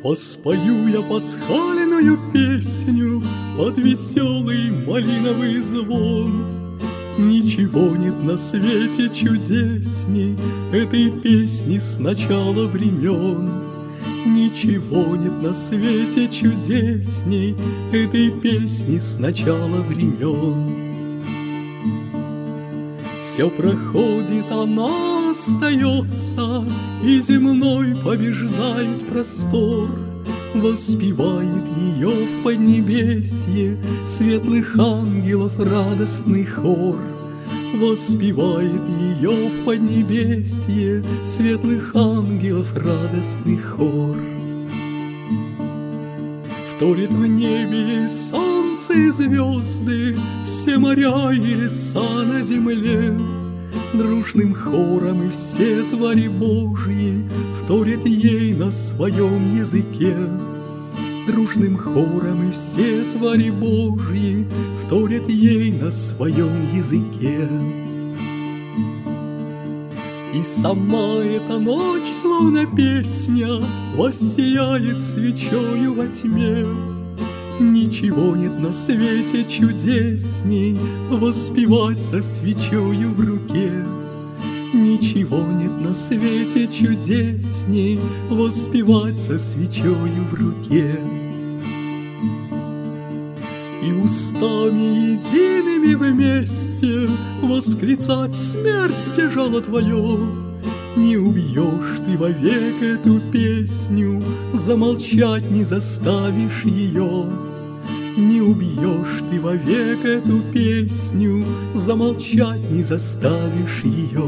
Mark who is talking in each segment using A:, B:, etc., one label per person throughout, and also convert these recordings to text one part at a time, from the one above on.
A: Воспою я пасхальную песню под веселый малиновый звон. Ничего нет на свете чудесней этой песни с начала времен. Ничего нет на свете чудесней этой песни с начала времен. Все проходит, она остается, и земной побеждает простор. Воспевает ее в поднебесье светлых ангелов радостный хор. Воспевает ее в поднебесье светлых ангелов радостный хор. Вторит в небе солнце и звезды, все моря и леса на земле. Дружным хором и все твари Божьи вторят ей на своем языке. Дружным хором и все твари Божьи вторят ей на своем языке. И сама эта ночь, словно песня, воссияет свечою во тьме. Ничего нет на свете чудесней воспевать со свечою в руке. Ничего нет на свете чудесней воспевать со свечою в руке. И устами едиными вместе восклицать: смерть, где жало твое? Не убьешь ты вовек эту песню, замолчать не заставишь ее. Не убьешь ты вовек эту песню, замолчать не заставишь ее.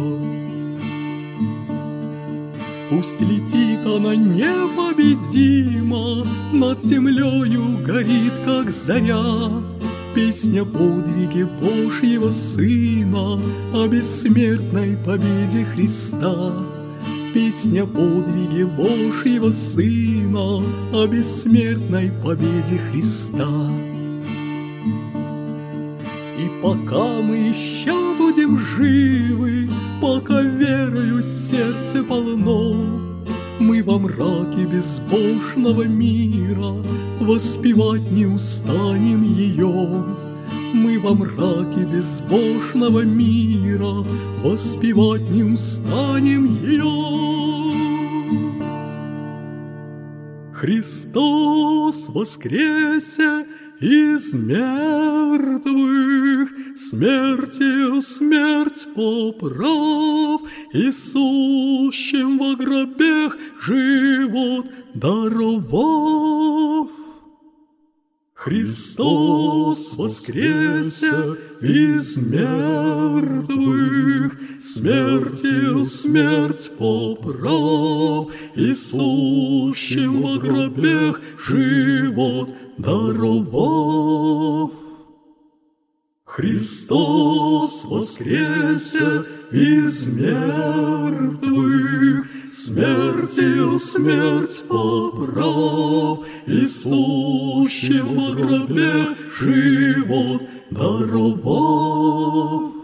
A: Пусть летит она непобедима, над землею горит, как заря, песня подвиги Божьего Сына о бессмертной победе Христа. Песня подвиги Божьего Сына о бессмертной победе Христа. И пока мы еще будем живы, пока верою сердце полно, мы во мраке безбожного мира воспевать не устанем ее. Мы во мраке безбожного мира воспевать не устанем ее. Христос воскресе из мертвых, смертью смерть поправ, и сущим во гробех живот даровав. Христос воскресе из мертвых, смертью смерть поправ, и сущим во гробех живот даровав. Христос воскресе из мертвых, смертью смерть поправ, и сущим во гробе живот даровав.